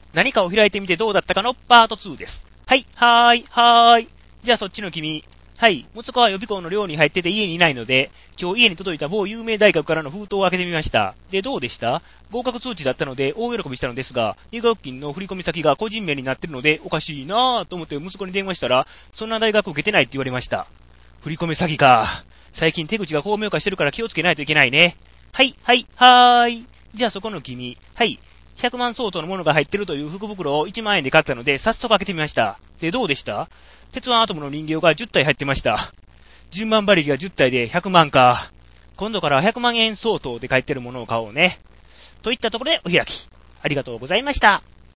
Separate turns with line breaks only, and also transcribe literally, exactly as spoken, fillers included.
何かを開いてみてどうだったかのパートツーです。はい、はーい、はーい。じゃあそっちの君。はい、息子は予備校の寮に入ってて家にいないので、今日家に届いた某有名大学からの封筒を開けてみました。で、どうでした？合格通知だったので大喜びしたのですが、入学金の振込先が個人名になってるのでおかしいなぁと思って息子に電話したら、そんな大学受けてないって言われました。振込詐欺か。最近手口が巧妙化してるから気をつけないといけないね。はい、はい、はーい。じゃあそこの君。はい。ひゃくまん相当のものが入ってるという福袋をいちまんえんで買ったので早速開けてみました。で、どうでした？鉄腕アトムの人形がじゅったい入ってました。じゅうまん馬力がじゅったいでひゃくまんか。今度からはひゃくまんえん相当で買ってるものを買おうね。といったところでお開き。ありがとうございました。